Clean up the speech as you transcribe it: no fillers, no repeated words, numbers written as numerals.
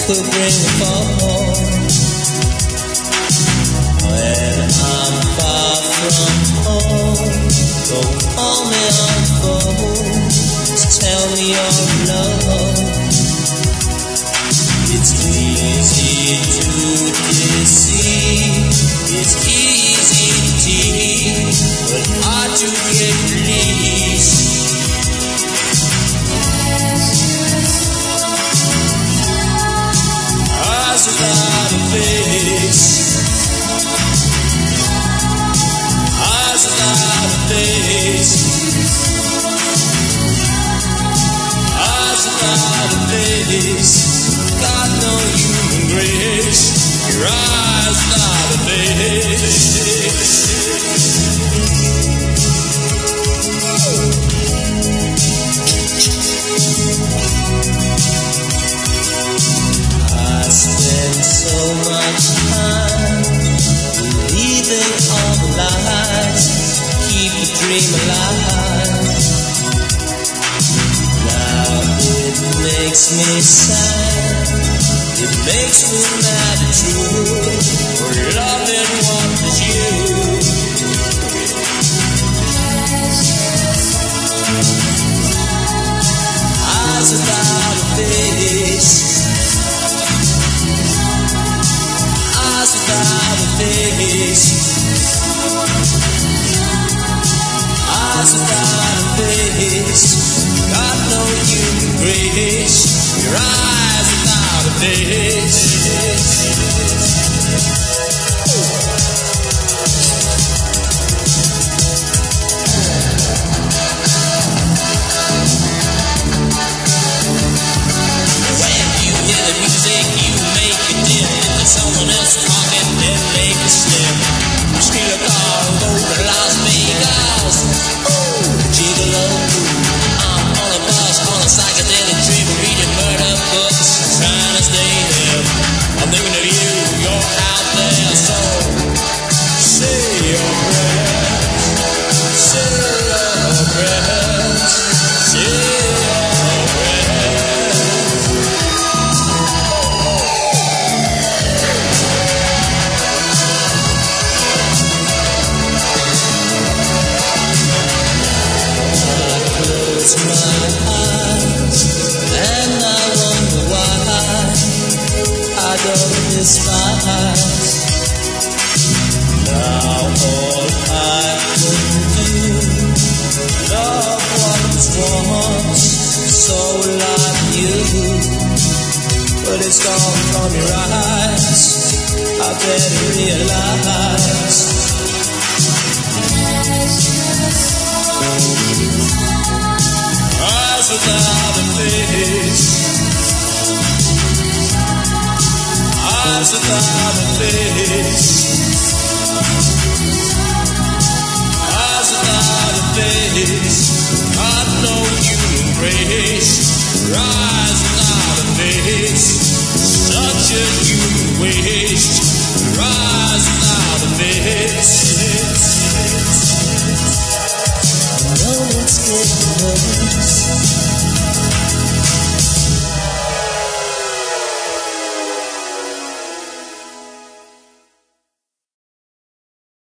could bring a fall. When I'm far from home, don't call me on phone to tell me your love. It's easy to deceive, it's easy to tease, but hard to get released. Eyes without a face, eyes without a face, eyes without a face. Got no human grace, your eyes without a face. I spend so much time believing all the lies, keep the dream alive. Now it makes me sad, it makes me mad at you, for loving what is you. Eyes without a face, eyes without a face, eyes without a face. Got no human grace, your eyes without a face. When you hear the music, you make it dim. If someone else talking, then make it slim. Steal a car, go to Las Vegas. Ooh, gigolo. I'm on a bus, on a psychedelic trip, reading murder books, trying to stay hip. I'm thinking of you, you're out there, so say your prayers, say your prayers, say your prayers. I close my eyes and I wonder why I don't despise. Now all I can do, love what was once so like you, but it's gone from your eyes. I better realize. Eyes without a face, eyes without a face, eyes without a face. Got no human grace, right?